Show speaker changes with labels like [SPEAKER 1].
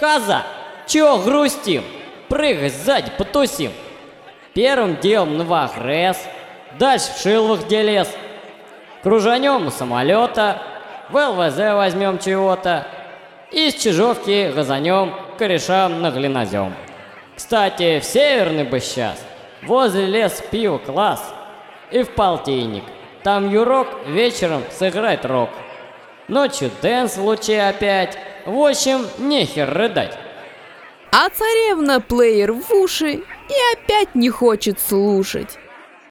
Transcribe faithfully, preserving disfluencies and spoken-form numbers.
[SPEAKER 1] Коза, чего грустим? Прыгай сзади, потусим. Первым делом на Вагрез, дальше в Шиловых где лес. Кружанем у самолета, в эл вэ зэ возьмем чего-то. И с Чижовки газанем корешам на глинозем. Кстати, в Северный бы сейчас, возле леса пиво класс. И в полтинник, там Юрок вечером сыграет рок. Ночью дэнс в луче опять, в общем, нехер рыдать.
[SPEAKER 2] А царевна плеер в уши и опять не хочет слушать.